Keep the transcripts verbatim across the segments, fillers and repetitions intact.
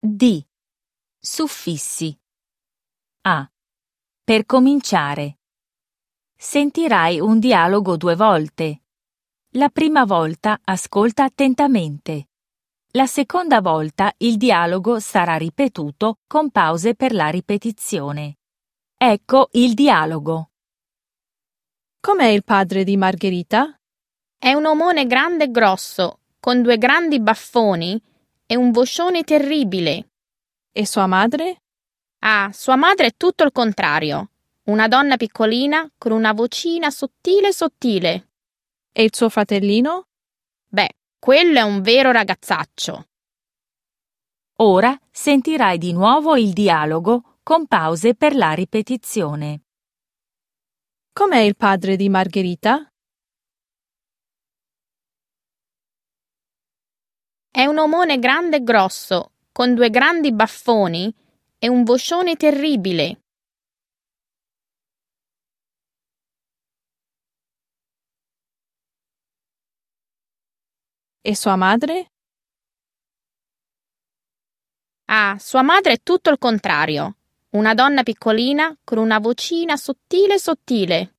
D. Suffissi. A. Per cominciare. Sentirai un dialogo due volte. La prima volta ascolta attentamente. La seconda volta il dialogo sarà ripetuto con pause per la ripetizione. Ecco il dialogo. Com'è il padre di Margherita? È un omone grande e grosso, con due grandi baffoni e un vocione terribile. E sua madre? Ah, sua madre è tutto il contrario. Una donna piccolina con una vocina sottile sottile. E il suo fratellino? Beh, quello è un vero ragazzaccio. Ora sentirai di nuovo il dialogo con pause per la ripetizione. Com'è il padre di Margherita? È un omone grande e grosso, con due grandi baffoni e un vocione terribile. E sua madre? Ah, sua madre è tutto il contrario. Una donna piccolina con una vocina sottile sottile.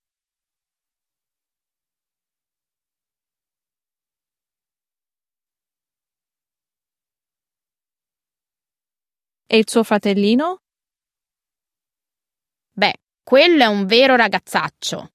E il suo fratellino? Beh, quello è un vero ragazzaccio.